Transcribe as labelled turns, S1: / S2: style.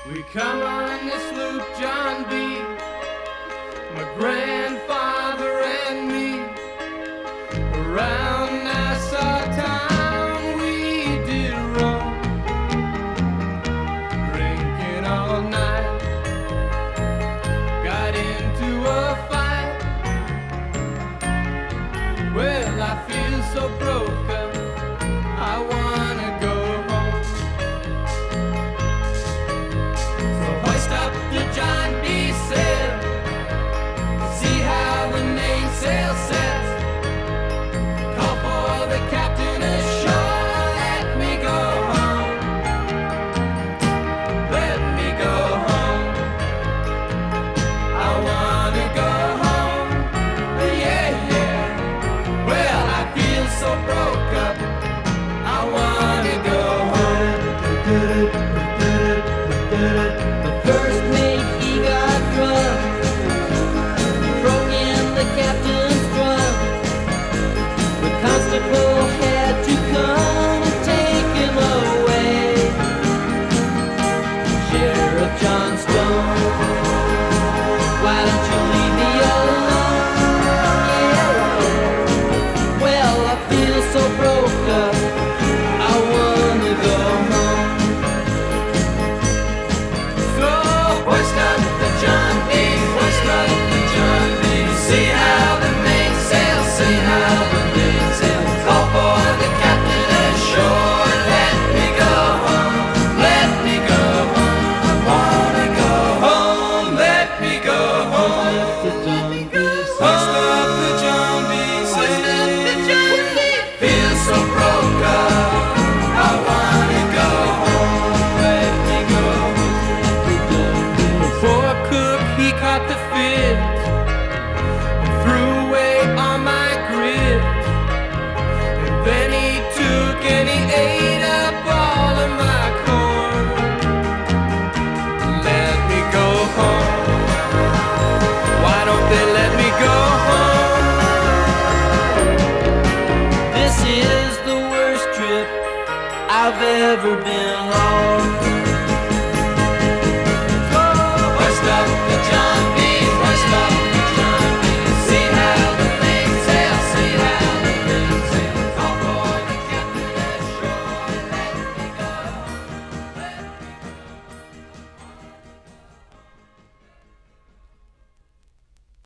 S1: We come on this loop, John B., my grandfather and me. Around Nassau town we did roam, drinking all night. Got into a fight. Well, I feel so broken, I wanna go home. So hoist up the John B. sail, see how the mainsail sets. Call for the captain ashore, let me go home. Let me go home. I wanna go home. Yeah, yeah. Well, I feel so broke up, I wanna go home. The first mate, he got drunk, broke in the captain's drum. The constable had to come and take him away. Sheriff John Stone, why don't you leave me alone? Yeah. Well, I feel so broke up, I wanna go home. So hoist up the John B., hoist up the John B. See how the mainsail, see how the mainsail. Call for the captain ashore, let me go home, let me go home. I wanna go home, let me go home. Hoist up the John B., hoist up the John B. Feel so broke up, I wanna go home, let me go home. The poor cook, he caught the fit and threw away all my grit. And then he took and he ate up all of my corn. Let me go home. Why don't they let me go home? This is the worst trip I've ever been